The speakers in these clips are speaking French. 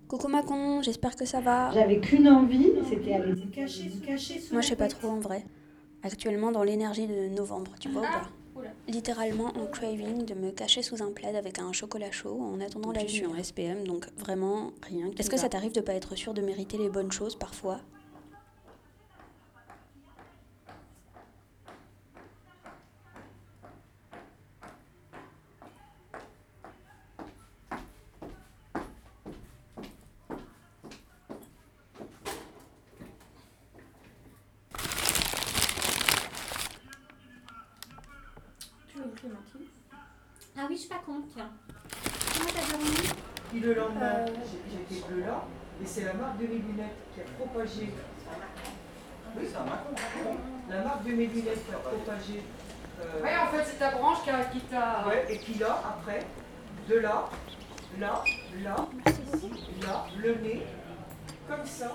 Coucou Macon, j'espère que ça va. J'avais qu'une envie, c'était aller vous cacher sous Moi la je sais pas couette. trop en vrai. Actuellement dans l'énergie de novembre, tu vois ou pas? Oula. Littéralement en craving de me cacher sous un plaid avec un chocolat chaud en attendant la lumière. Je suis en SPM donc vraiment rien qui Est-ce que ça t'arrive de pas être sûr de mériter les bonnes choses parfois? Tu veux une clémentine? Ah oui, je suis pas con, tiens. Comment t'as dormi? Puis le lendemain, j'étais bleu là, et c'est la marque de mes lunettes qui a propagé. Oui, c'est un Macron. La marque de mes lunettes qui a propagé. Ouais, en fait, c'est ta branche qui t'a. Ouais, et puis là, après, de là, là, là, ici, là, le nez, comme ça.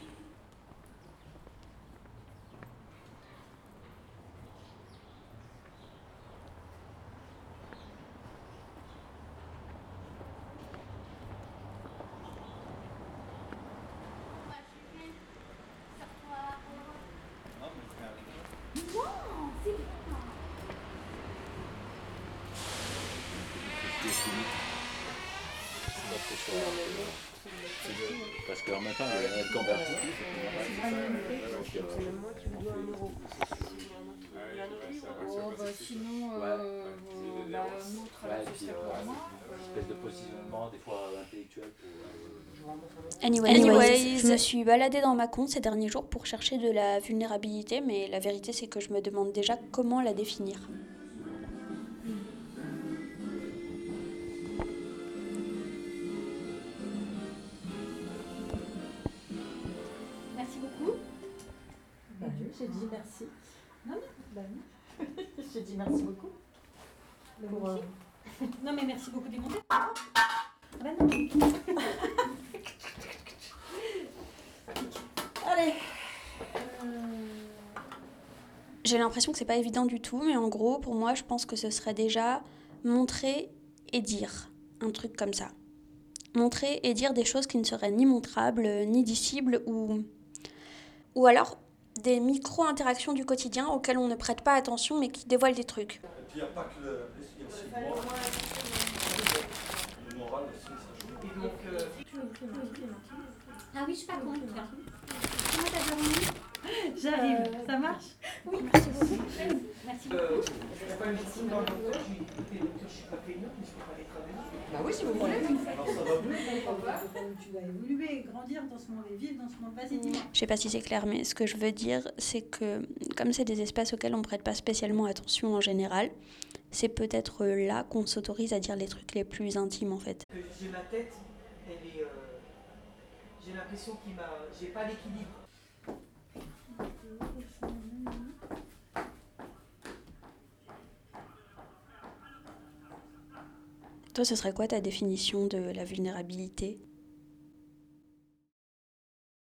Parce qu'en même temps, il y a le converti. Sinon, l'autre, là, ce serait pour moi. Une espèce de positionnement, des fois intellectuel. Anyways, je me suis baladée dans Macon ces derniers jours pour chercher de la vulnérabilité, mais la vérité c'est que je me demande déjà comment la définir. Merci beaucoup. Bah oui, j'ai dit merci. Non, non, bah oui. J'ai dit merci beaucoup. Pour, Non, mais merci beaucoup des montées. Ah bah non. Allez. J'ai l'impression que c'est pas évident du tout, mais en gros, pour moi, je pense que ce serait déjà montrer et dire un truc comme ça. Montrer et dire des choses qui ne seraient ni montrables, ni dissibles, ou alors des micro-interactions du quotidien auxquelles on ne prête pas attention, mais qui dévoilent des trucs. Et puis il n'y a pas que le ciment, le moral aussi, ça joue. Et donc, Tu veux une clémentine? Ah oui, je suis pas con, tiens. Comment t'as dormi? J'arrive, ça marche? Oui, merci beaucoup. Merci beaucoup. il n'y a pas une médecine dans le docteur, je lui ai dit, écoutez, docteur, je ne suis pas plaignant, mais je ne peux pas aller travailler. Bah oui, si vous voulez. Alors ça va mieux. Tu dois évoluer, grandir dans ce monde et vivre dans ce monde. Vas-y, dis-moi. Je sais pas si c'est clair, mais ce que je veux dire, c'est que comme c'est des espaces auxquels on prête pas spécialement attention en général, c'est peut-être là qu'on s'autorise à dire les trucs les plus intimes en fait. J'ai ma tête, elle est. J'ai l'impression qu'il m'a. J'ai pas l'équilibre. Toi, ce serait quoi ta définition de la vulnérabilité ?